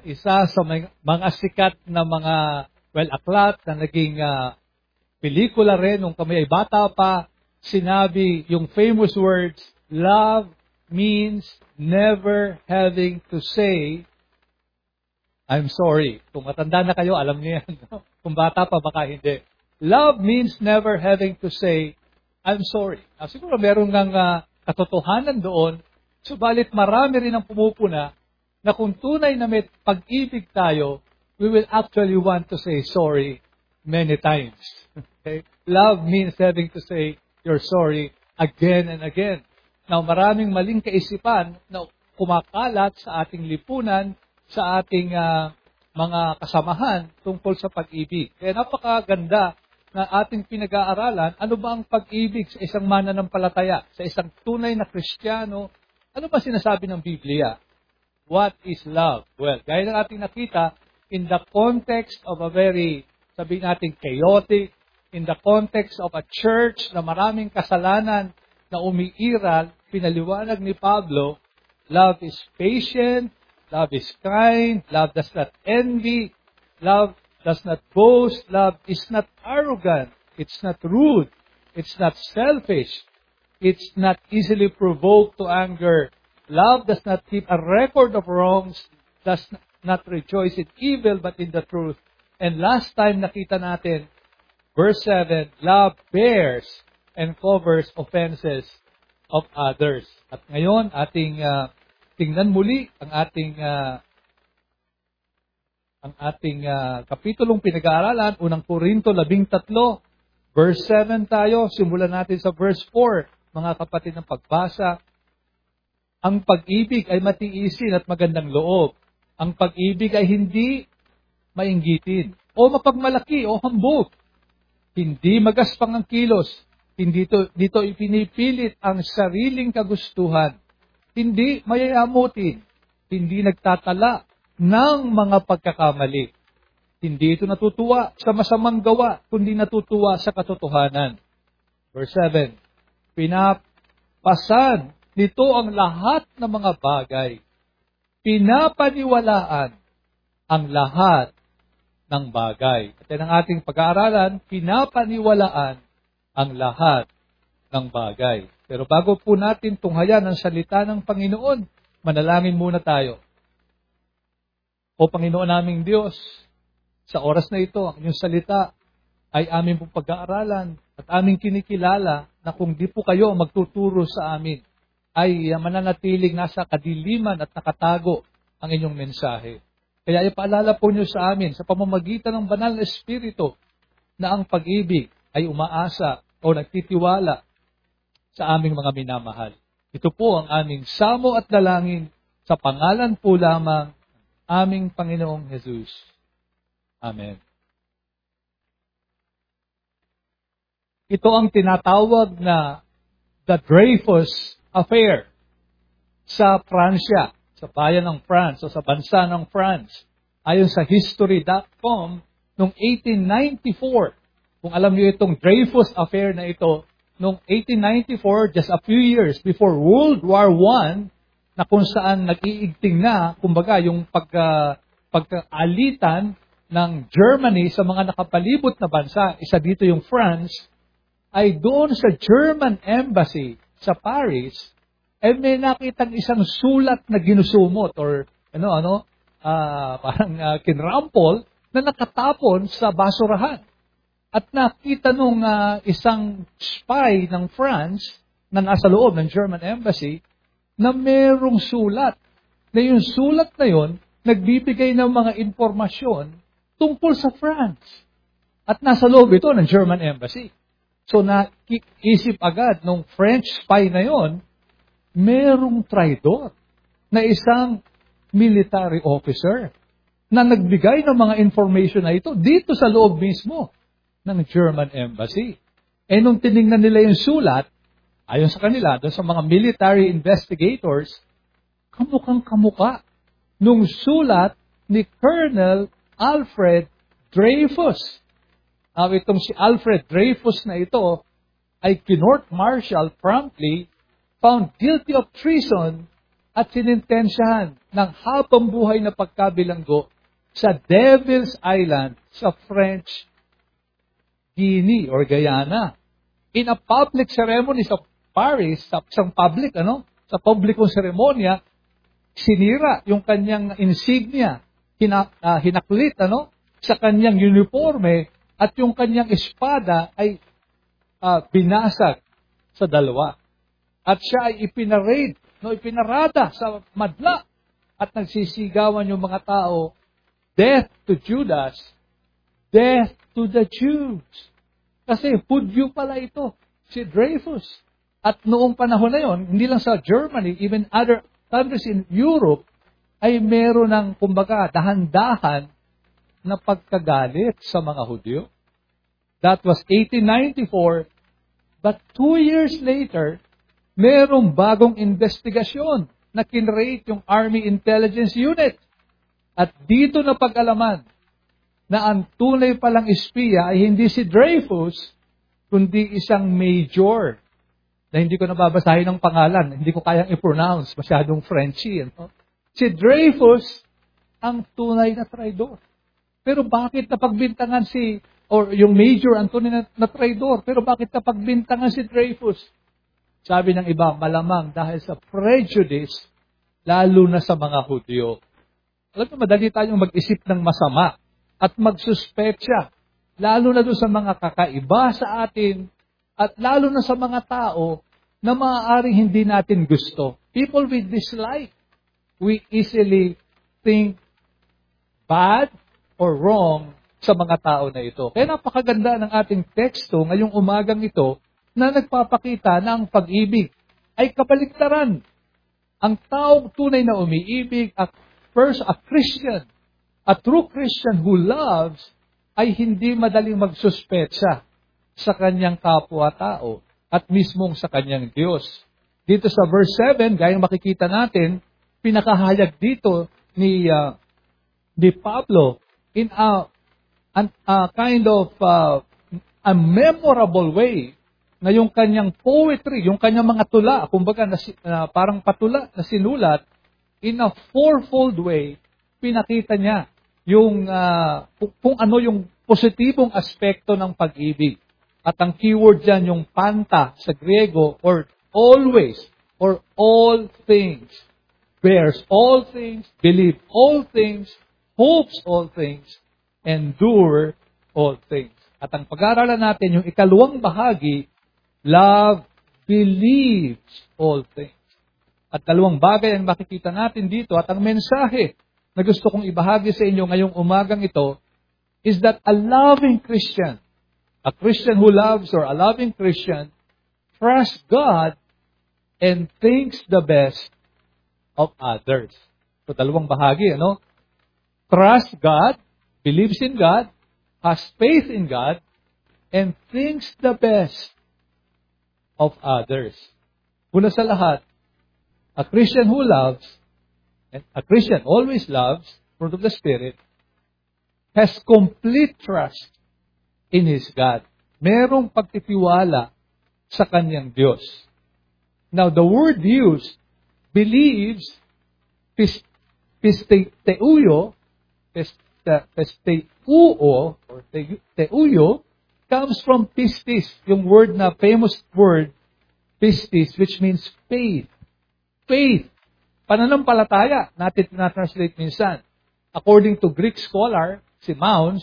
isa sa mga sikat na mga aklat na naging pelikula rin nung kami ay bata pa, sinabi yung famous words, love means never having to say, I'm sorry. Kung matanda na kayo, alam niyo yan. Kung bata pa, baka hindi. Love means never having to say, I'm sorry. Siguro meron ng katotohanan doon, subalit marami rin ang pumupuna na kung tunay na may pag-ibig tayo, we will actually want to say sorry many times. Okay? Love means having to say you're sorry again and again. Now, maraming maling kaisipan na kumakalat sa ating lipunan, sa ating mga kasamahan tungkol sa pag-ibig. Kaya napakaganda na ating pinag-aaralan, ano ba ang pag-ibig sa isang mananampalataya, sa isang tunay na Kristiyano, ano ba sinasabi ng Biblia? What is love? Well, gaya ng ating nakita, in the context of a very, sabihin natin, chaotic, in the context of a church na maraming kasalanan na umiiral, pinaliwanag ni Pablo, love is patient, love is kind, love does not envy, love does not boast, love is not arrogant, it's not rude, it's not selfish, it's not easily provoked to anger. Love does not keep a record of wrongs, does not rejoice in evil but in the truth. And last time nakita natin, verse 7, love bears and covers offenses of others. At ngayon, ating tingnan muli ang ating kapitulong pinag-aaralan, unang Korinto 13, verse 7 tayo. Simulan natin sa verse 4, mga kapatid ng pagbasa. Ang pag-ibig ay matiisin at magandang loob. Ang pag-ibig ay hindi mainggitin, o mapagmalaki, o hambog. Hindi magaspang ang kilos. Hindi dito ipinipilit ang sariling kagustuhan. Hindi mayayamutin. Hindi nagtatala ng mga pagkakamali. Hindi ito natutuwa sa masamang gawa, kundi natutuwa sa katotohanan. Verse 7, pinapasan nito ang lahat ng mga bagay. Pinapaniwalaan ang lahat ng bagay. At yan ang ating pag-aaralan, pinapaniwalaan ang lahat ng bagay. Pero bago po natin tunghayan ang salita ng Panginoon, manalangin muna tayo. O Panginoon naming Diyos, sa oras na ito, ang inyong salita ay aming pong pag-aaralan at aming kinikilala na kung di po kayo magtuturo sa amin, ay mananatiling nasa kadiliman at nakatago ang inyong mensahe. Kaya ipaalala po niyo sa amin sa pamamagitan ng banal na Espiritu na ang pag-ibig ay umaasa o nagtitiwala sa aming mga minamahal. Ito po ang aming samo at dalangin sa pangalan po lamang aming Panginoong Jesus. Amen. Ito ang tinatawag na the Dreyfus Affair sa Pransya, sa bayan ng France o sa bansa ng France. Ayon sa history.com, noong 1894, kung alam niyo itong Dreyfus Affair na ito, noong 1894, just a few years before World War I, na kung saan nag-iigting na, kumbaga, yung pagkaalitan ng Germany sa mga nakapalibot na bansa, isa dito yung France, ay doon sa German Embassy sa Paris, ay may nakitang isang sulat na ginusumot or parang kinrampol na nakatapon sa basurahan. At nakita nung isang spy ng France na nasa loob ng German Embassy na merong sulat. Na yung sulat na yon nagbibigay ng mga impormasyon tungkol sa France. At nasa loob ito ng German Embassy. So naisip agad nung French spy na yon, merong traidor na isang military officer na nagbigay ng mga information na ito dito sa loob mismo ng German Embassy. Eh nung tinignan nila yung sulat, ayon sa kanila, doon sa mga military investigators, kamukhang-kamuka nung sulat ni Colonel Alfred Dreyfus. Itong si Alfred Dreyfus na ito ay kinort-martial promptly, found guilty of treason, at sinintensyahan ng habang buhay na pagkabilanggo sa Devil's Island sa French Guinea or Guyana. In a public ceremony sa Paris, sa isang public, sa publikong seremonya, sinira yung kanyang insignia, hinaklit, sa kanyang uniforme, at yung kanyang espada ay binasag sa dalawa. At siya ay ipinarada sa madla, at nagsisigawan yung mga tao, "Death to Judas, death to the Jews." Kasi Hudyo pala ito, si Dreyfus. At noong panahon na yon, hindi lang sa Germany, even other countries in Europe, ay meron ng, kumbaga, dahan-dahan na pagkagalit sa mga Hudyo. That was 1894, but 2 years later, merong bagong investigasyon na kinrate yung Army Intelligence Unit. At dito na pag-alaman na ang tunay palang espiya ay hindi si Dreyfus, kundi isang major na hindi ko nababasahin ng pangalan, hindi ko kayang i-pronounce, masyadong Frenchy. Si Dreyfus ang tunay na traidor. Pero bakit napagbintangan yung major ang tunay na traidor? Pero bakit napagbintangan si Dreyfus? Sabi ng iba, malamang dahil sa prejudice, lalo na sa mga Hudyo. Alam mo, madali tayong mag-isip ng masama at magsuspetsya, lalo na doon sa mga kakaiba sa atin, at lalo na sa mga tao na maaaring hindi natin gusto. People we dislike. We easily think bad or wrong sa mga tao na ito. Kaya napakaganda ng ating teksto ngayong umagang ito na nagpapakita na ang pag-ibig ay kabaliktaran. Ang taong tunay na umiibig, a Christian, a true Christian who loves, ay hindi madaling magsuspetsa sa kanyang kapwa-tao at mismong sa kanyang Diyos. Dito sa verse 7, gayong makikita natin, pinakahayag dito ni Pablo in a kind of a memorable way na yung kanyang poetry, yung kanyang mga tula, kumbaga parang patula na sinulat, in a fourfold way, pinakita niya yung kung ano yung positibong aspekto ng pag-ibig. At ang keyword dyan, yung panta sa Griego, or always, or all things, bears all things, believe all things, hopes all things, endure all things. At ang pag-aaralan natin, yung ikalawang bahagi, love believes all things. At dalawang bagay ang makikita natin dito, at ang mensahe na gusto kong ibahagi sa inyo ngayong umagang ito is that a loving Christian, a Christian who loves or a loving Christian, trusts God and thinks the best of others. So, dalawang bahagi, Trust God, believes in God, has faith in God, and thinks the best of others. Una sa lahat, a Christian who loves, and a Christian always loves, fruit of the Spirit, has complete trust in his God. Merong pagtitiwala sa kanyang Diyos. Now, the word used, believes, pisteuo, or teuo, comes from pistis, yung word na famous word, pistis, which means faith. Faith. Pananampalataya, natin na-translate minsan. According to Greek scholar, si Mounce,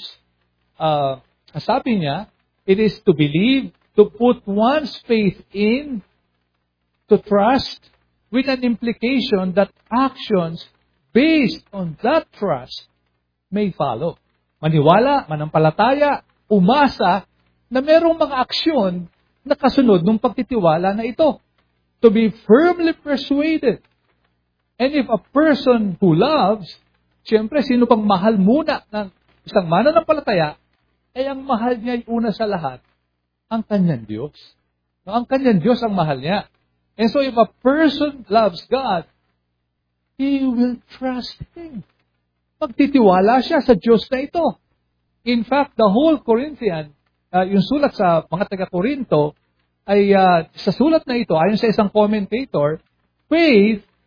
sabi niya, it is to believe, to put one's faith in, to trust, with an implication that actions based on that trust may follow. Maniwala, manampalataya, umasa, na merong mga aksyon na kasunod ng pagtitiwala na ito. To be firmly persuaded. And if a person who loves, siyempre, sino pang mahal muna ng isang mananampalataya, ay ang mahal niya ay una sa lahat, ang kanyang Diyos. No, ang kanyang Diyos ang mahal niya. And so if a person loves God, he will trust Him. Magtitiwala siya sa Diyos na ito. In fact, the whole Corinthian, yung sulat sa mga taga-Korinto, ay sa sulat na ito, ayon sa isang commentator, faith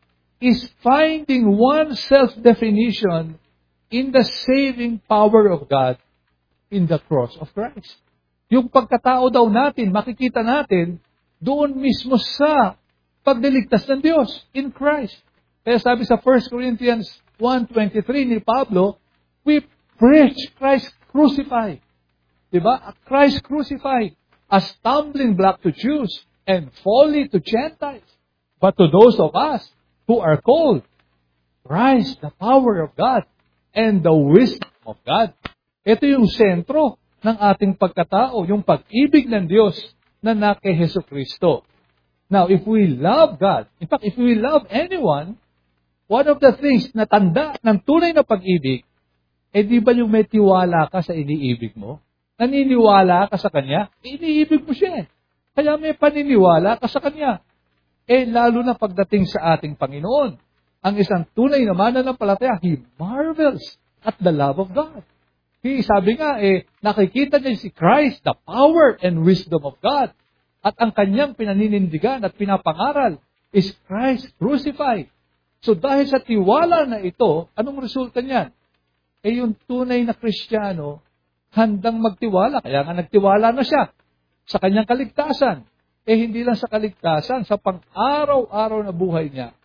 is finding one's self-definition in the saving power of God in the cross of Christ. Yung pagkatao daw natin, makikita natin doon mismo sa pagliligtas ng Diyos in Christ. Kaya sabi sa 1 Corinthians 1:23 ni Pablo, we preach Christ crucified. Diba? Christ crucified, a stumbling block to Jews and folly to Gentiles. But to those of us who are called, Christ, the power of God and the wisdom of God. Ito yung sentro ng ating pagkatao, yung pag-ibig ng Diyos na kay Jesucristo. Now, if we love God, in fact, if we love anyone, one of the things na tanda ng tunay na pag-ibig, di ba yung may tiwala ka sa iniibig mo? Naniniwala ka sa Kanya? Iniibig mo siya. Kaya may paniniwala ka sa Kanya. Lalo na pagdating sa ating Panginoon. Ang isang tunay na mananampalataya, he marvels at the love of God. Sabi nga, nakikita niya si Christ, the power and wisdom of God. At ang kanyang pinaninindigan at pinapangaral is Christ crucified. So dahil sa tiwala na ito, anong resulta niyan? Yung tunay na Kristiyano, handang magtiwala. Kaya nga nagtiwala na siya sa kanyang kaligtasan. Hindi lang sa kaligtasan, sa pang-araw-araw na buhay niya.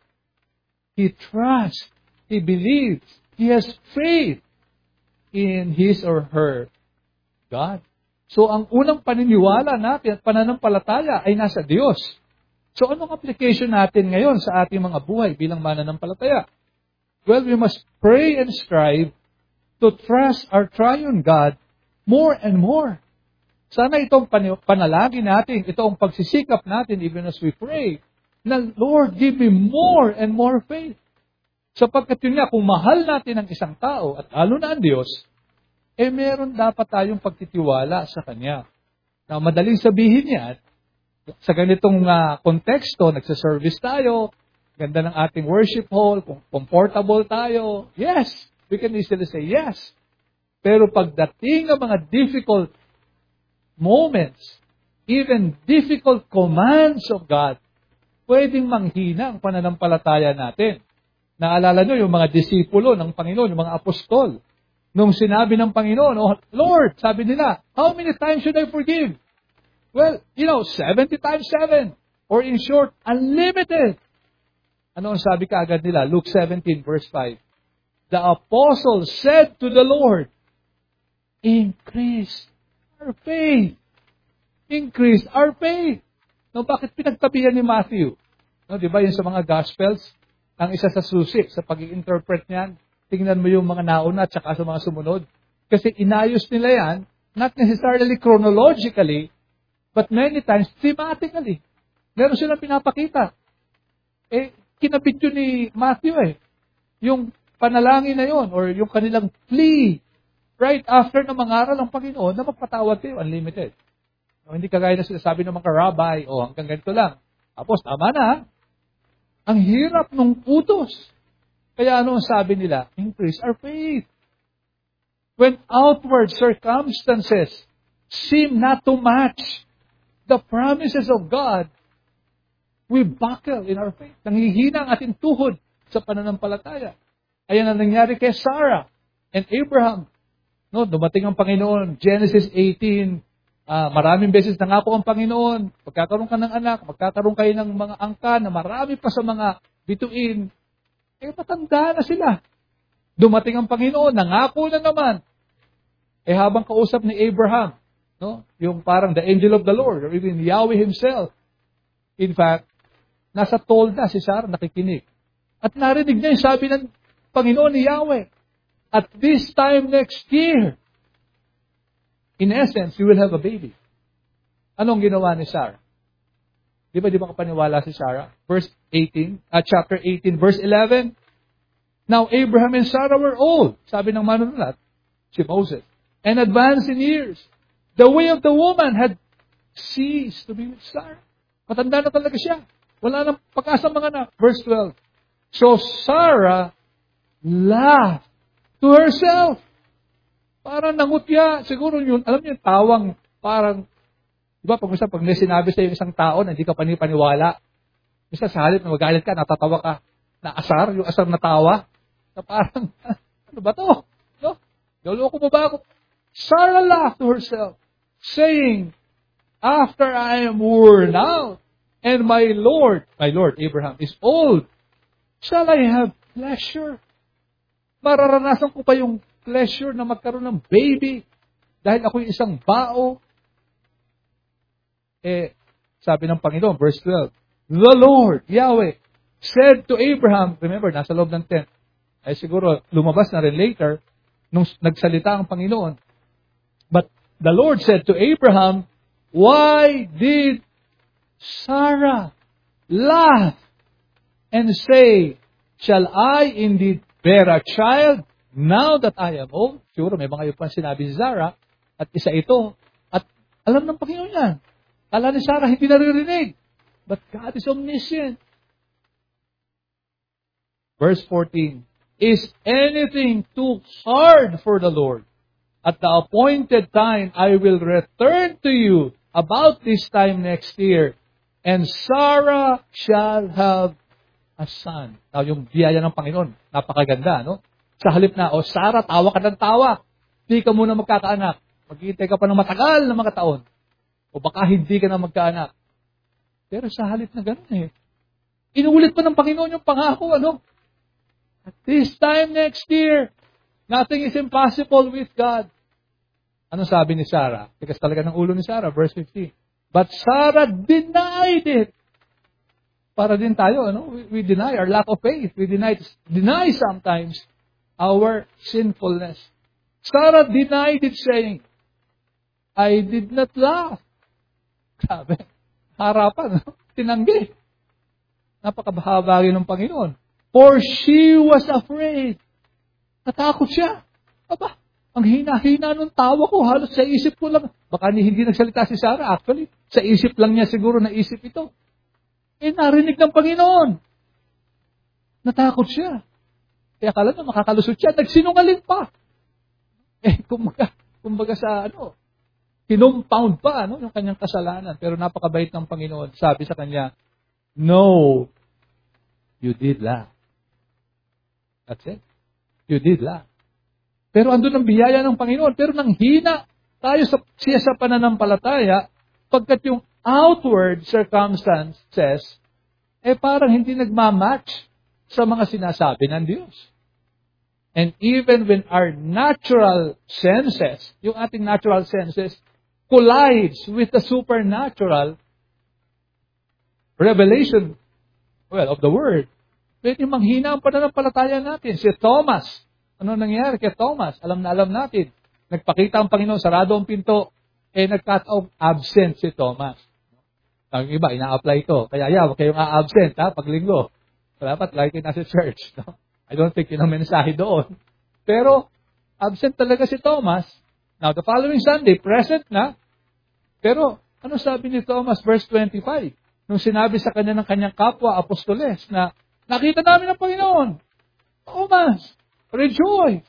He trusts, he believes, he has faith in his or her God. So, ang unang paniniwala natin at pananampalataya ay nasa Diyos. So, anong application natin ngayon sa ating mga buhay bilang mananampalataya? Well, we must pray and strive to trust our triune God more and more. Sana itong panalangin natin, itong pagsisikap natin even as we pray, na Lord, give me more and more faith. Sapagkat yun nga, kung mahal natin ang isang tao, at lalo na ang Diyos, meron dapat tayong pagtitiwala sa Kanya. Now, madaling sabihin yan, sa ganitong konteksto, nagsaservice tayo, ganda ng ating worship hall, kung comfortable tayo, yes, we can easily say yes. Pero pagdating ng mga difficult moments, even difficult commands of God, pwedeng manghina ang pananampalataya natin. Naalala nyo yung mga disipulo ng Panginoon, yung mga apostol. Nung sinabi ng Panginoon, oh Lord, sabi nila, how many times should I forgive? Well, 70 times 7. Or in short, unlimited. Ano ang sabi kaagad nila? Luke 17 verse 5. The apostle said to the Lord, increase our faith. Increase our faith. No, bakit pinagtabihan ni Matthew? No, di ba yun sa mga Gospels? Ang isa sa susi, sa pag-i-interpret niyan, tingnan mo yung mga nauna at saka sa mga sumunod. Kasi inayos nila yan, not necessarily chronologically, but many times thematically. Meron silang pinapakita. Kinabit yun ni Matthew yung panalangin na yun, or yung kanilang plea, right after na mangaral ang Panginoon na magpatawad kayo, unlimited. No, hindi kagaya na sinasabi ng mga rabbi, hanggang ganito lang. Tapos, tama na. Ang hirap nung utos. Kaya ano ang sabi nila? Increase our faith. When outward circumstances seem not to match the promises of God, we buckle in our faith. Nanghihina ang ating tuhod sa pananampalataya. Ayan ang nangyari kay Sarah and Abraham. No, dumating ang Panginoon, Genesis 18, maraming beses nangako ang Panginoon, magkakaroon ka ng anak, magkakaroon kayo ng mga angkan na marami pa sa mga bituin. Matanda na sila. Dumating ang Panginoon, nangako na naman. Habang kausap ni Abraham, no, yung parang the angel of the Lord, or even Yahweh himself, in fact, nasa tolda si Sarah nakikinig. At narinig niya yung sabi ng Panginoon ni Yahweh, at this time next year, in essence, you will have a baby. Anong ginawa ni Sarah? Di ba kapaniwala si Sarah? Chapter 18, verse 11. Now, Abraham and Sarah were old. Sabi ng manunulat, si Moses, and advanced in years. The way of the woman had ceased to be with Sarah. Matanda na talaga siya. Wala nang pag-asa mga anak. Verse 12. So Sarah laughed to herself. Parang nangutya. Siguro yun, alam niyo, tawang parang, di ba, pag sinabi sa isang tao na hindi ka panipaniwala, isa sa halip na magalit ka, natatawa ka. naasar, yung asar na tawa, na parang, ano ba to? No? Naloko mo ba ako? Sarah laughed to herself, saying, after I am worn out, and my Lord Abraham, is old, shall I have pleasure? Mararanasan ko pa yung pleasure na magkaroon ng baby dahil ako yung isang bao? Sabi ng Panginoon, verse 12, the Lord, Yahweh, said to Abraham, remember, nasa loob ng tent, ay siguro lumabas na rin later, nung nagsalita ang Panginoon. But the Lord said to Abraham, why did Sarah laugh and say, shall I indeed bear a child now that I am old? Siguro may mga iba sinabi si Sarah, at isa ito, at alam ng Panginoon yan. Kala ni Sarah, hindi naririnig. But God is omniscient. Verse 14, is anything too hard for the Lord? At the appointed time, I will return to you about this time next year, and Sarah shall have a son. Now, yung biyaya ng Panginoon, napakaganda, no? Sa halip na, Sarah, tawa ka ng tawa. Hindi ka muna magkakaanak. Maghihintay ka pa ng matagal na mga taon. O baka hindi ka na magkaanak. Pero sa halip na gano'n inuulit pa ng Panginoon yung pangako, ano? At this time next year, nothing is impossible with God. Ano sabi ni Sarah? Tigas talaga ng ulo ni Sarah, verse 15. But Sarah denied it. Para din tayo, ano? We deny our lack of faith. We deny sometimes our sinfulness. Sarah denied it, saying, I did not laugh. Grabe. Harapan. Tinanggi. Napakabahabagi ng Panginoon. For she was afraid. Natakot siya. Aba, ang hina-hina ng tawa ko. Halos sa isip ko lang. Baka hindi nagsalita si Sarah. Actually, sa isip lang niya siguro naisip ito. Narinig ng Panginoon. Natakot siya. Kaya akala na makakalusot siya. Nagsinungaling pa. Kumbaga sa kinompound pa, yung kanyang kasalanan. Pero napakabait ng Panginoon. Sabi sa kanya, no, you did laugh. That's it. You did laugh. Pero andun ang biyaya ng Panginoon. Pero nang hina tayo siya sa pananampalataya, pagkat yung outward circumstances, parang hindi nagmamatch sa mga sinasabi ng Diyos. And even when our natural senses, yung ating natural senses, collides with the supernatural revelation, of the Word, pwede manghina ang pananampalataya natin. Si Thomas, ano nangyari kay Thomas? Alam na alam natin. Nagpakita ang Panginoon, sarado ang pinto, nagkataong absent si Thomas. Ang iba, ina-apply ito. Kaya huwag kayong a-absent, pag linggo. Dapat lagi kayo nasa church. No? I don't think yun ang mensahe doon. Pero, absent talaga si Thomas. Now, the following Sunday, present na. Pero, ano sabi ni Thomas, verse 25? Nung sinabi sa kanya ng kanyang kapwa, apostoles, na nakita namin ang Panginoon. Thomas, rejoice!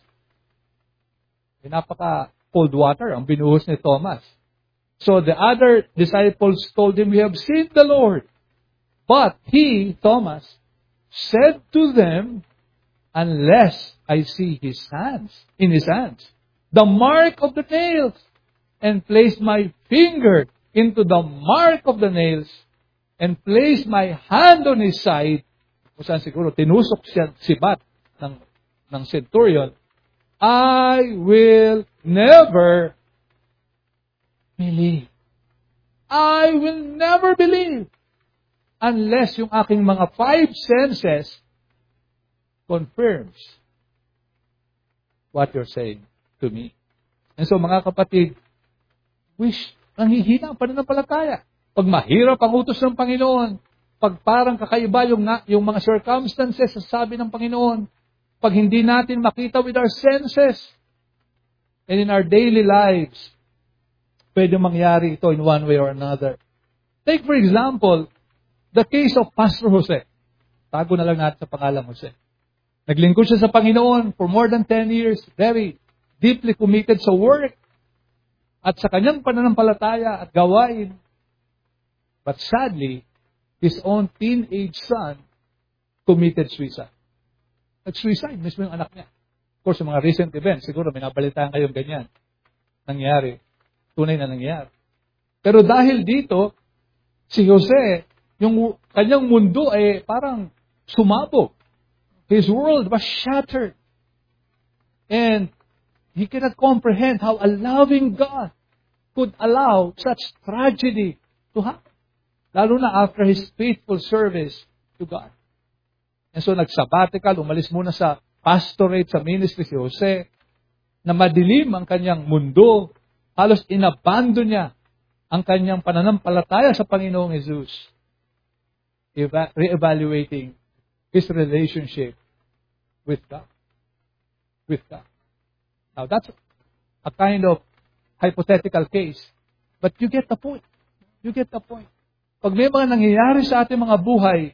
Napaka-cold water ang binuhos ni Thomas. So, the other disciples told him, we have seen the Lord. But he, Thomas, said to them, unless I see his hands, the mark of the nails, and place my finger into the mark of the nails, and place my hand on his side, kung saan siguro tinusok siya sibat ng centurion, I will never believe. I will never believe unless yung aking mga 5 senses confirms what you're saying to me. And so mga kapatid, nanghihina ang pananampalataya. Pag mahirap ang utos ng Panginoon, pag parang kakaiba yung mga circumstances sa sabi ng Panginoon, pag hindi natin makita with our senses, and in our daily lives, pwede mangyari ito in one way or another. Take for example, the case of Pastor Jose. Tago na lang natin sa pangalan Jose. Naglingkod siya sa Panginoon for more than 10 years, very deeply committed sa work, at sa kanyang pananampalataya at gawain. But sadly, his own teenage son committed suicide. Nag-suicide mismo yung anak niya. Of course, yung mga recent events, siguro may nabalitaan kayong ganyan. Nangyari. Tunay na nangyari. Pero dahil dito, si Jose, yung kanyang mundo ay parang sumabog. His world was shattered. And he cannot comprehend how a loving God could allow such tragedy to happen. Lalo na after his faithful service to God. And so nag-sabbatical, umalis muna sa pastorate, sa ministry si Jose, na madilim ang kanyang mundo, halos inabandon niya ang kanyang pananampalataya sa Panginoong Jesus, re-evaluating his relationship with God. With God. Now, that's a kind of hypothetical case. But you get the point. You get the point. Pag may mga nangyayari sa ating mga buhay,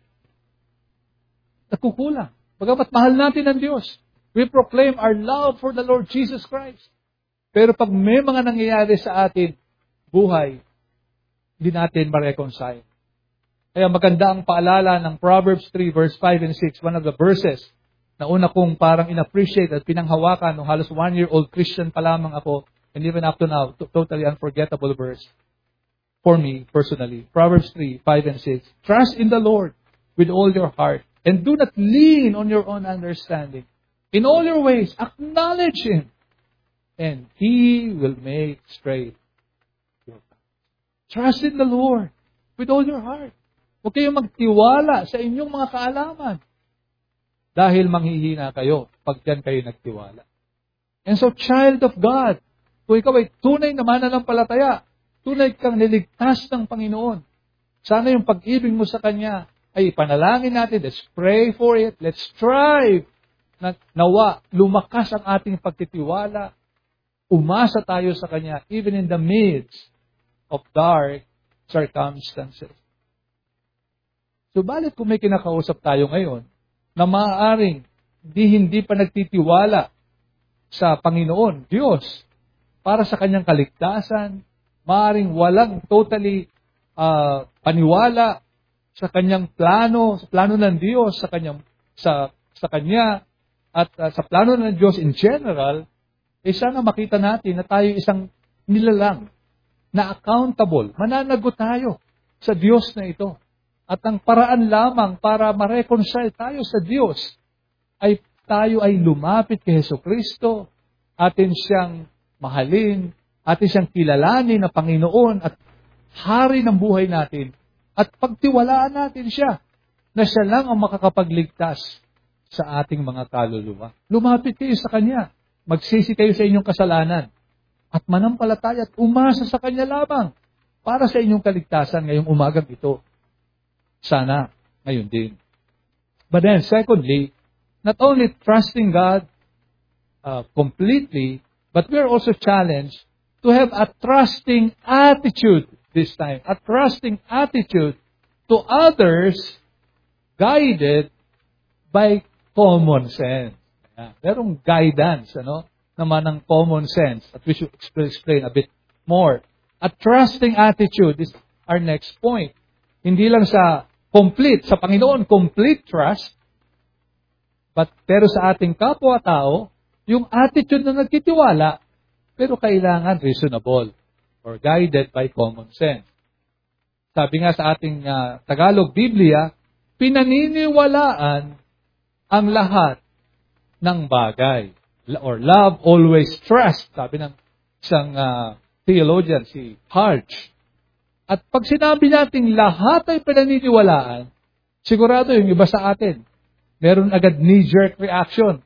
nagkukulang. Bagamat mahal natin ang Diyos. We proclaim our love for the Lord Jesus Christ. Pero pag may mga nangyayari sa atin, buhay, hindi natin ma-reconcile. Kaya maganda ang paalala ng Proverbs 3 verse 5 and 6, one of the verses na una kong parang in-appreciate at pinanghawakan nung halos 1-year-old Christian pa lamang ako, and even up to now, totally unforgettable verse for me personally. Proverbs 3, 5 and 6. Trust in the Lord with all your heart, and do not lean on your own understanding. In all your ways, acknowledge Him, and He will make straight your path. Trust in the Lord with all your heart. Huwag kayong magtiwala sa inyong mga kaalaman. Dahil manghihina kayo pag yan kayo nagtiwala. And so, child of God, kung ikaw ay tunay na mananampalataya, tunay kang niligtas ng Panginoon, sana yung pag-ibig mo sa Kanya ay ipanalangin natin. Let's pray for it. Let's strive na nawa, lumakas ang ating pagtitiwala. Umasa tayo sa Kanya, even in the midst of dark circumstances. Subalit kung may kinakausap tayo ngayon, na maaaring hindi pa nagtitiwala sa Panginoon, Diyos, para sa Kanyang kaligtasan, maaaring walang totally paniwala sa Kanyang plano, sa plano ng Diyos, sa Kanya, at sa plano ng Diyos in general, sana makita natin na tayo isang nilalang, na accountable, mananagot tayo sa Diyos na ito. At ang paraan lamang para ma-reconcile tayo sa Diyos ay tayo ay lumapit kay Jesucristo, atin siyang mahalin, atin siyang kilalanin na Panginoon at Hari ng buhay natin, at pagtiwalaan natin siya na siya lang ang makakapagligtas sa ating mga kaluluwa. Lumapit kayo sa Kanya, magsisi kayo sa inyong kasalanan, at manampalataya at umasa sa Kanya lamang para sa inyong kaligtasan ngayong umagang ito. Sana ngayon din. But then, secondly, not only trusting God completely, but we are also challenged to have a trusting attitude this time. A trusting attitude to others guided by common sense. Merong guidance, naman ng common sense that we should explain a bit more. A trusting attitude is our next point. Hindi lang sa complete, sa Panginoon, complete trust, pero sa ating kapwa-tao, yung attitude na nagtitiwala, pero kailangan reasonable or guided by common sense. Sabi nga sa ating Tagalog Biblia, pinaniniwalaan ang lahat ng bagay. Or love always trust, sabi ng isang theologian, si Harch. At pag sinabi natin lahat ay pinaniniwalaan, sigurado yung iba sa atin, meron agad knee-jerk reaction.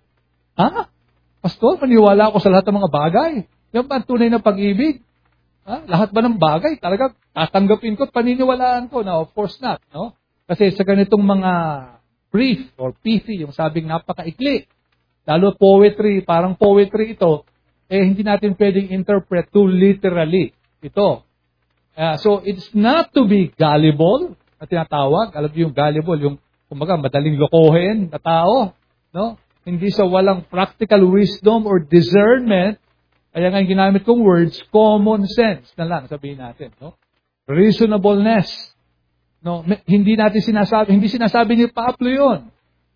Pastor, maniwala ako sa lahat ng mga bagay. Yan ba ang tunay na pag-ibig? Lahat ba ng bagay? Talaga, tatanggapin ko at paniniwalaan ko? Now, of course not. No? Kasi sa ganitong mga brief or pithy, yung sabing napakaikli, lalo poetry, parang poetry ito, hindi natin pwedeng interpret too literally ito. So, it's not to be gullible na tinatawag. Alam niyo yung gullible, yung kumbaga madaling lokohin na tao. No? Hindi sa walang practical wisdom or discernment. Kaya nga yung ginamit kong words, common sense na lang sabihin natin. No? Reasonableness. No? Hindi sinasabi ni Pablo yun.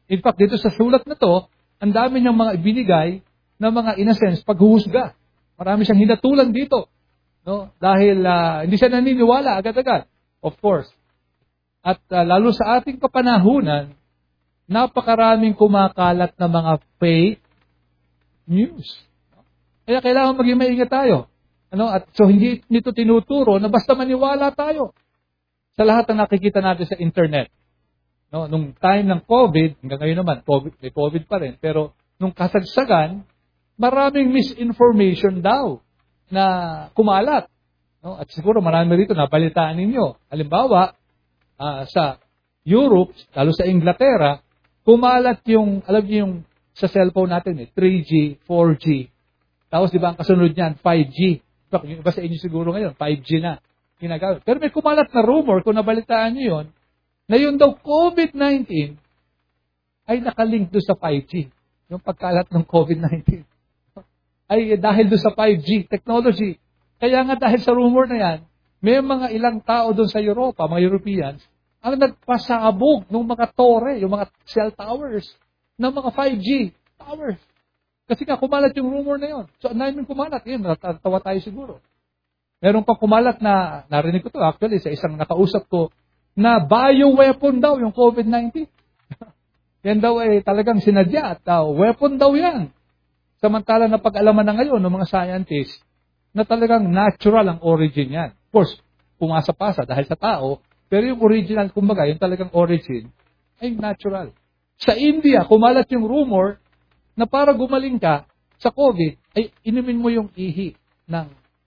In fact, dito sa sulat na to, ang dami niyang mga ibinigay na mga, in a sense, paghuhusga. Marami siyang hinatulan dito. No? Dahil hindi siya naniniwala agad-agad. Of course. At lalo sa ating kapanahunan, napakaraming kumakalat na mga fake news. Kaya kailangan maging maingat tayo. At so hindi nito tinuturo na basta maniwala tayo sa lahat ng nakikita natin sa internet. No, nung time ng COVID, hanggang ngayon naman, may COVID pa rin, pero nung kasagsagan, maraming misinformation daw na kumalat. No? At siguro marami rito nabalitaan ninyo. Halimbawa, sa Europe, lalo sa Inglaterra, kumalat yung, alam niyo yung sa cellphone natin, 3G, 4G. Tapos di ba ang kasunod niyan, 5G. Yung iba sa inyo siguro ngayon, 5G na ginagamit. Pero may kumalat na rumor, kung nabalitaan niyo yun, na yun daw COVID-19 ay nakalink doon sa 5G. Yung pagkalat ng COVID-19. Ay dahil doon sa 5G technology. Kaya nga dahil sa rumor na yan, may mga ilang tao doon sa Europa, mga Europeans, ang nagpasabog ng mga tore, yung mga cell towers, ng mga 5G towers. Kasi nga kumalat yung rumor na yun. So, namin kumalat. Yun, natatawa tayo siguro. Meron pa kumalat na, narinig ko to actually sa isang nakausap ko, na bioweapon daw yung COVID-19. Yan daw ay talagang sinadya at weapon daw yan. Samantala na pag-alaman na ngayon ng mga scientists na talagang natural ang origin yan. Of course, pumasa-pasa dahil sa tao, pero yung original, kumbaga, yung talagang origin, ay natural. Sa India, kumalat yung rumor na para gumaling ka sa COVID, ay inumin mo yung ihi ng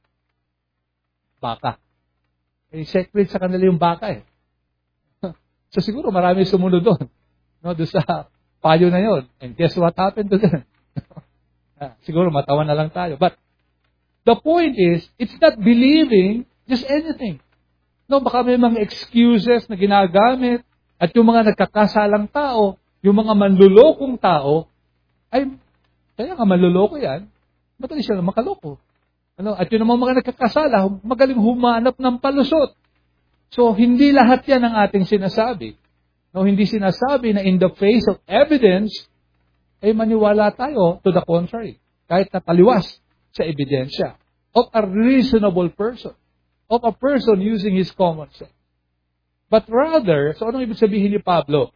baka. Eh, secret sa kanila yung baka eh. So siguro marami sumunod doon. No, doon sa payo na yon. And guess what happened to them? Siguro matawa na lang tayo. But the point is, it's not believing just anything. No, baka may mga excuses na ginagamit at yung mga nagkakasalang tao, yung mga manlulokong tao, ay, kaya nga manluloko yan, madali siya na makaloko. At yun naman mga nagkakasala, magaling humanap ng palusot. So, hindi lahat yan ang ating sinasabi. No, hindi sinasabi na in the face of evidence, ay maniwala tayo to the contrary. Kahit napaliwas sa ebidensya. Of a reasonable person. Of a person using his common sense. But rather, so anong ibig sabihin ni Pablo?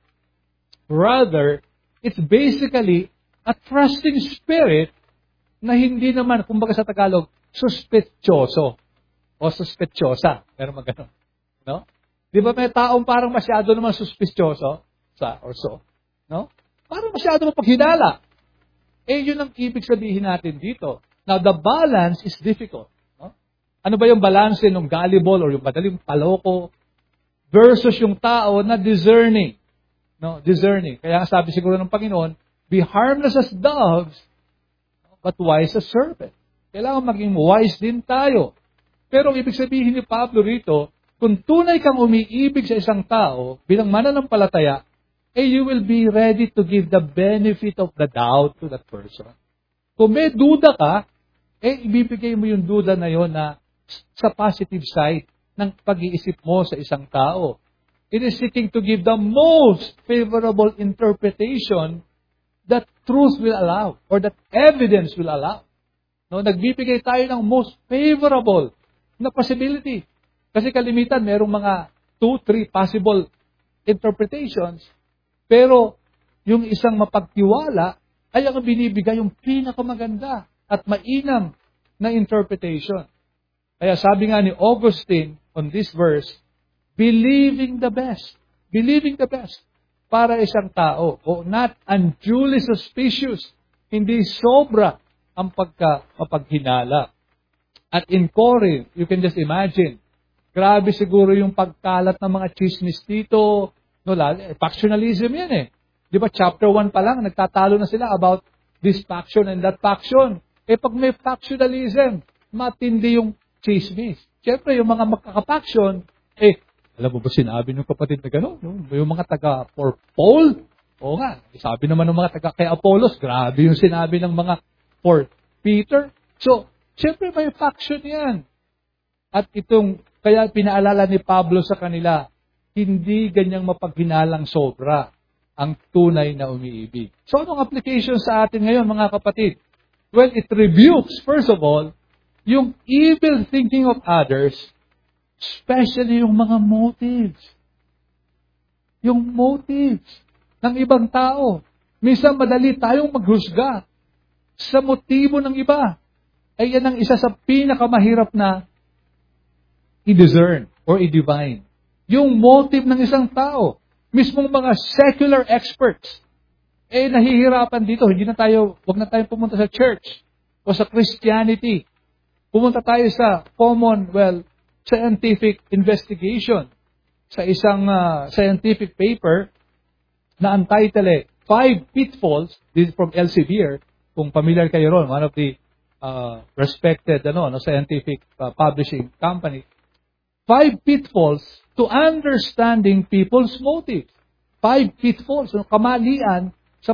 Rather, it's basically a trusting spirit na hindi naman, kumbaga sa Tagalog, suspetyoso. O suspetyosa. Pero magano. No? Di ba may taong parang masyado naman suspicioso or so? No? Parang masyado mapaghinala. Eh, yun ang ibig sabihin natin dito. Now, the balance is difficult. No? Ano ba yung balance ng gullible or yung madaling paloko versus yung tao na discerning? No? Discerning. Kaya sabi siguro ng Panginoon, be harmless as doves, but wise as serpent. Kailangan maging wise din tayo. Pero ang ibig sabihin ni Pablo rito, kung tunay kang umiibig sa isang tao, bilang mananampalataya, you will be ready to give the benefit of the doubt to that person. Kung may duda ka, ibibigay mo yung duda na yon na sa positive side ng pag-iisip mo sa isang tao. It is seeking to give the most favorable interpretation that truth will allow or that evidence will allow. No, nagbibigay tayo ng most favorable na possibility. Kasi kalimitan, merong mga 2-3 possible interpretations, pero yung isang mapagtiwala ay ang binibigay yung pinakamaganda at mainam na interpretation. Kaya sabi nga ni Augustine on this verse, believing the best. Believing the best para isang tao. O not unduly suspicious. Hindi sobra ang mapaghinala. At in Corinth, you can just imagine, grabe siguro yung pagkalat ng mga chismis dito. No, factionalism yan eh. Di ba, chapter 1 pa lang, nagtatalo na sila about this faction and that faction. Pag may factionalism, matindi yung chismis. Siyempre, yung mga magkakapaction, alam mo ba sinabi ng kapatid na gano'n? Yung mga taga-for Paul? Oo nga, sabi naman ng mga taga kay Apollos, grabe yung sinabi ng mga for Peter. So, siyempre may faction yan. At kaya pinaalala ni Pablo sa kanila, hindi ganyang mapaghinalang sobra ang tunay na umiibig. So, anong application sa atin ngayon, mga kapatid? Well, it rebukes, first of all, yung evil thinking of others, especially yung mga motives. Yung motives ng ibang tao. Minsan madali tayong maghusga sa motibo ng iba. Ay yan ang isa sa pinakamahirap na i-discern or i-divine. Yung motive ng isang tao. Mismong mga secular experts, nahihirapan dito. Wag na tayong pumunta sa church o sa Christianity. Pumunta tayo sa scientific investigation sa isang scientific paper na ang title 5 Pitfalls, this is from Elsevier, kung familiar kayo ron, one of the respected scientific publishing company. 5 pitfalls to understanding people's motives. 5 pitfalls, kamalian sa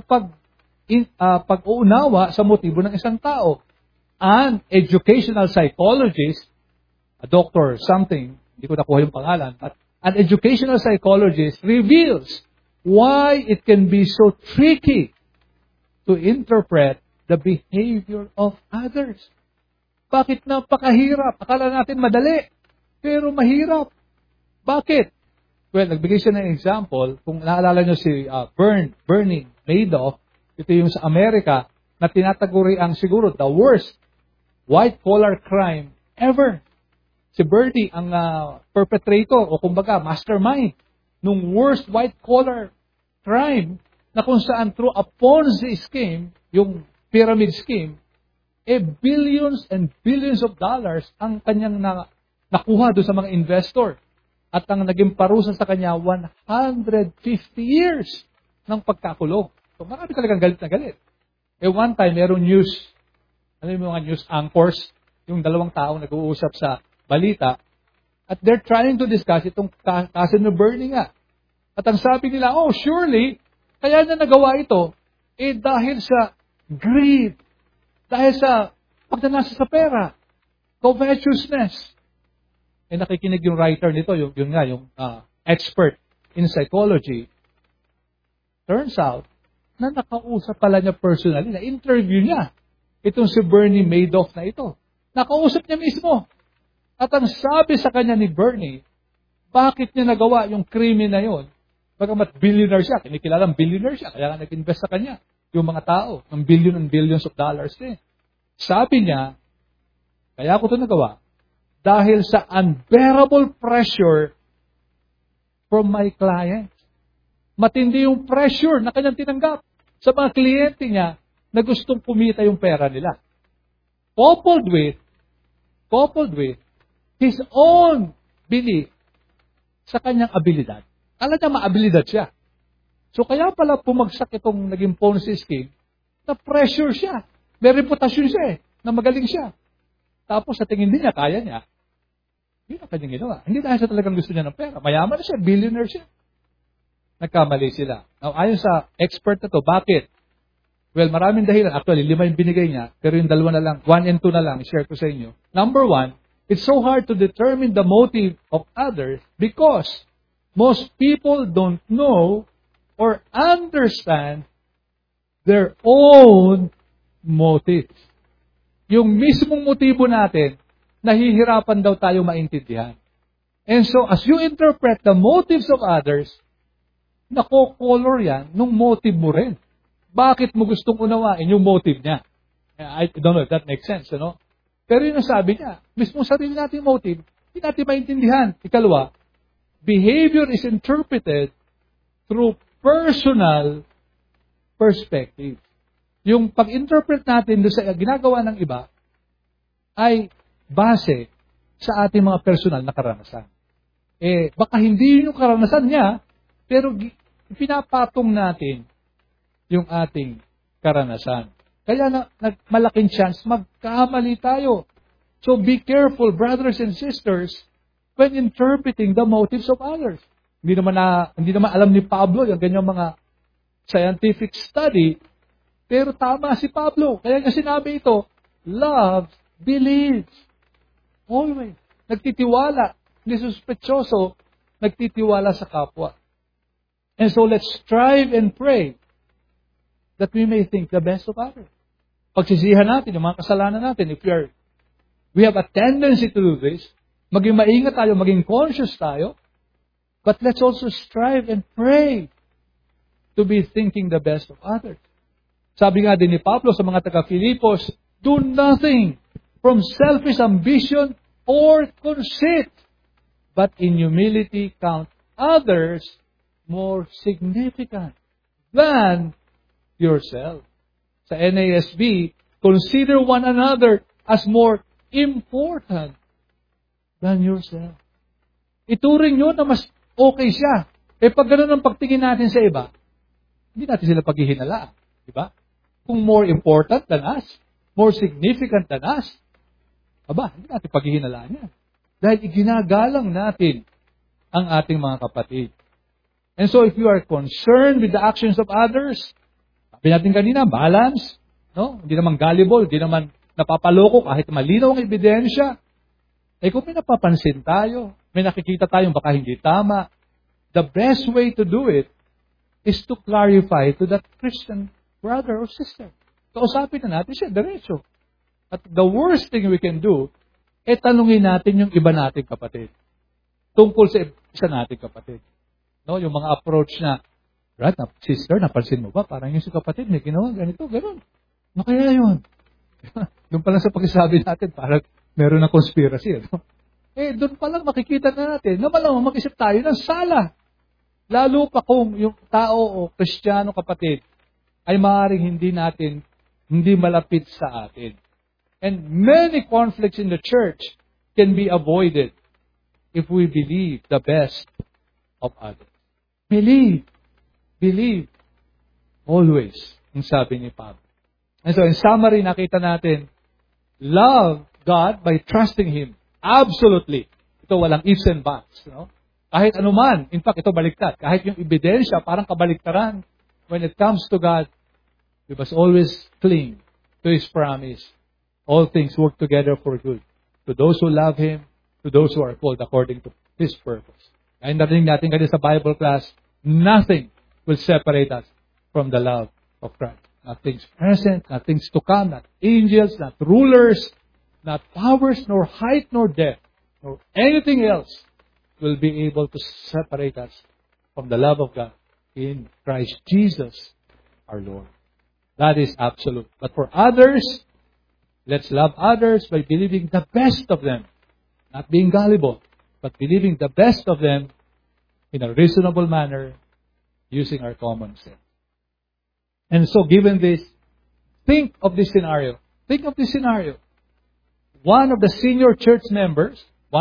pag-uunawa sa motibo ng isang tao. An educational psychologist, a doctor something, hindi ko nakuha yung pangalan, but an educational psychologist reveals why it can be so tricky to interpret the behavior of others. Bakit napakahirap? Akala natin madali, pero mahirap. Bakit? Well, nagbigay siya ng example. Kung naalala nyo si Bernie Madoff, ito yung sa Amerika, na tinataguri ang siguro the worst white-collar crime ever. Si Bernie ang perpetrator o kumbaga mastermind nung worst white-collar crime na kung saan through a Ponzi scheme, yung pyramid scheme, billions and billions of dollars ang kanyang nakuha doon sa mga investor. At ang naging parusa sa kanya, 150 years ng pagkakulong. So marami talagang galit na galit. One time, merong news, yung mga news anchors, yung dalawang taong nag-uusap sa balita, at they're trying to discuss itong kaso ni Bernie nga. At ang sabi nila, surely, kaya na nagawa ito, dahil sa greed, dahil sa pagdanasa sa pera, covetousness. Nakikinig yung writer nito, yung expert in psychology. Turns out, na nakausap pala niya personally, na-interview niya itong si Bernie Madoff na ito. Nakausap niya mismo. At ang sabi sa kanya ni Bernie, bakit niya nagawa yung krimen na yon? Bagamat billionaire siya, kinikilalang billionaire siya, kaya nga nag-invest sa kanya yung mga tao ng billion and billions of dollars din. Sabi niya, kaya ko ito nagawa, dahil sa unbearable pressure from my clients. Matindi yung pressure na kanyang tinanggap sa mga kliyente niya na gustong kumita yung pera nila. Coupled with his own belief sa kanyang abilidad. Alam niya, maabilidad siya. So kaya pala pumagsak itong naging Ponzi scheme, na pressure siya. May reputasyon siya na magaling siya. Tapos sa tingin din niya, kaya niya. Yun ang kanyang ginawa. Hindi dahil sa talagang gusto niya ng pera. Mayaman na siya, billionaire siya. Nagkamali sila. Now, ayon sa expert na to, bakit? Well, maraming dahilan. Actually, 5 yung binigay niya, pero yung 2 na lang, 1 and 2 na lang, share ko sa inyo. Number 1, it's so hard to determine the motive of others because most people don't know or understand their own motives. Yung mismong motibo natin, nahihirapan daw tayo maintindihan. And so, as you interpret the motives of others, nako-color yan nung motive mo rin. Bakit mo gustong unawain yung motive niya? I don't know if that makes sense, ano? Pero yung nasabi niya, mismo sarili natin motive, hindi natin maintindihan. Ikalawa, behavior is interpreted through personal perspective. Yung pag-interpret natin doon sa ginagawa ng iba ay base sa ating mga personal na karanasan. Baka hindi yung karanasan niya, pero pinapatong natin yung ating karanasan. Kaya malaking chance magkamali tayo. So be careful, brothers and sisters, when interpreting the motives of others. Hindi naman alam ni Pablo yung ganyang mga scientific study, pero tama si Pablo. Kaya niya sinabi ito, love believes. Always. Nagtitiwala. Hindi suspetyoso, nagtitiwala sa kapwa. And so let's strive and pray that we may think the best of others. Pagsisihan natin yung mga kasalanan natin. If we have a tendency to do this, maging maingat tayo, maging conscious tayo, but let's also strive and pray to be thinking the best of others. Sabi nga din ni Pablo sa mga taga-Filipos, do nothing from selfish ambition or conceit, but in humility count others more significant than yourself. Sa NASB, consider one another as more important than yourself. Ituring nyo na mas okay siya. Pag ganun ang pagtingin natin sa iba, hindi natin sila paghihinalaan. Diba? Kung more important than us, more significant than us, hindi natin paghihinalaan yan. Dahil iginagalang natin ang ating mga kapatid. And so if you are concerned with the actions of others, sabi natin kanina, balance, no? Hindi naman gullible, hindi naman napapaloko kahit malinaw ang ebidensya. Kung may napapansin tayo, may nakikita tayong baka hindi tama, the best way to do it is to clarify to that Christian brother or sister. Kausapin na natin siya, diretso. At the worst thing we can do, tanungin natin yung iba nating kapatid. Tungkol sa isa nating kapatid. No, yung mga approach na, right, sister, napansin mo ba? Parang yung si kapatid, may ginawa, ganito, gano'n. Ano kaya yun? Doon pa lang sa pagsasabi natin, parang meron ng conspiracy. No? Doon pa lang makikita na natin na malamang mag-isip tayo ng sala. Lalo pa kung yung tao o Kristiyano kapatid ay maaaring hindi malapit sa atin. And many conflicts in the church can be avoided if we believe the best of others. Believe always, ang sabi ni Pablo. And so in summary, nakita natin, love God by trusting Him. Absolutely. Ito walang ifs and buts. No? Kahit anuman, in fact, ito baliktad. Kahit yung ebidensya, parang kabaliktaran. When it comes to God, we must always cling to His promise. All things work together for good. To those who love Him, to those who are called according to His purpose. Kaya narinig natin kanina sa Bible class, nothing will separate us from the love of Christ. Not things present, not things to come, not angels, not rulers, not powers, nor height, nor depth, nor anything else will be able to separate us from the love of God in Christ Jesus our Lord. That is absolute. But for others, let's love others by believing the best of them. Not being gullible, but believing the best of them in a reasonable manner using our common sense. And so given this, think of this scenario. Think of this scenario. One of our senior church members,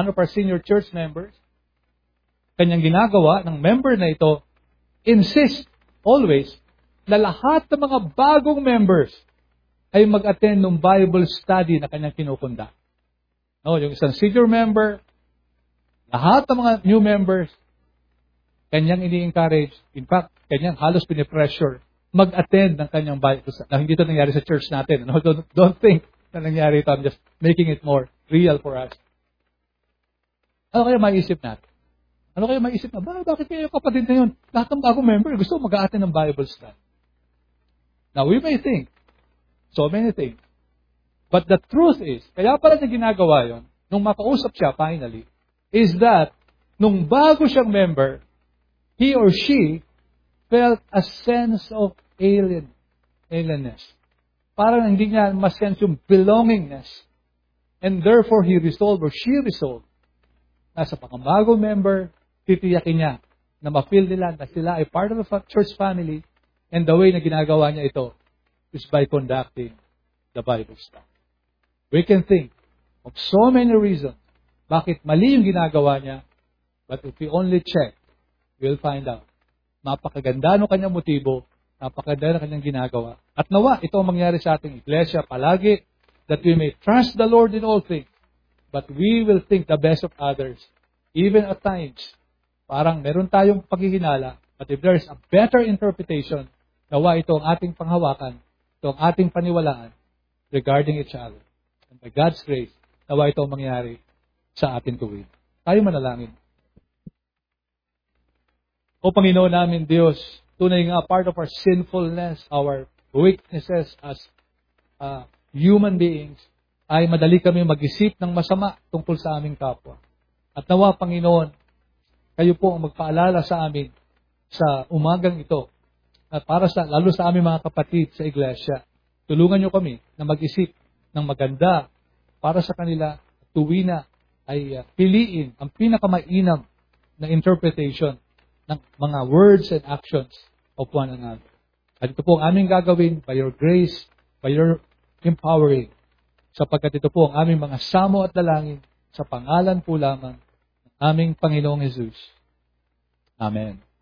kanyang ginagawa ng member na ito, insist always na lahat ng mga bagong members ay mag-attend ng Bible study na kanyang kinukunda. No, yung isang senior member, lahat ng mga new members, kanyang ini-encourage, in fact, kanyang halos pinipressure, mag-attend ng kanyang Bible study. Now, hindi ito nangyari sa church natin. No? Don't think na nangyari ito. I'm just making it more real for us. Ano kaya maisip natin? Bakit kaya yung kapatid na yun? Lahat ng bagong member, gusto mag-attend ng Bible study. Now, we may think so many things. But the truth is, kaya pala niya ginagawa yun, nung makausap siya finally, is that, nung bago siyang member, he or she felt a sense of alienness. Parang hindi niya ma-sense yung belongingness. And therefore, he resolved or she resolved na sa pangabagong member, titiyakin niya na ma-feel nila na sila ay part of the church family, and the way na ginagawa niya ito is by conducting the Bible study. We can think of so many reasons bakit mali yung ginagawa niya, but if we only check, we'll find out. Napakaganda ng kanyang motibo, napakaganda ng kanyang ginagawa. At nawa, ito ang mangyari sa ating iglesia palagi, that we may trust the Lord in all things, but we will think the best of others, even at times. Parang meron tayong paghihinala, but if there is a better interpretation, nawa ito ang ating panghawakan, ito ang ating paniwalaan regarding each other. And by God's grace, nawa ito ang mangyari sa ating tuwid. Tayo manalangin. O Panginoon namin Diyos, tunay nga part of our sinfulness, our weaknesses as human beings, ay madali kami mag-isip ng masama tungkol sa aming kapwa. At nawa, Panginoon, kayo po ang magpaalala sa amin sa umagang ito at lalo sa aming mga kapatid sa iglesia. Tulungan niyo kami na mag-isip ng maganda para sa kanila at tuwina ay piliin ang pinakamainam na interpretation ng mga words and actions of one another. At ito po ang aming gagawin by your grace, by your empowering, sapagkat ito po ang aming mga samo at dalangin sa pangalan po lamang ng aming Panginoong Jesus. Amen.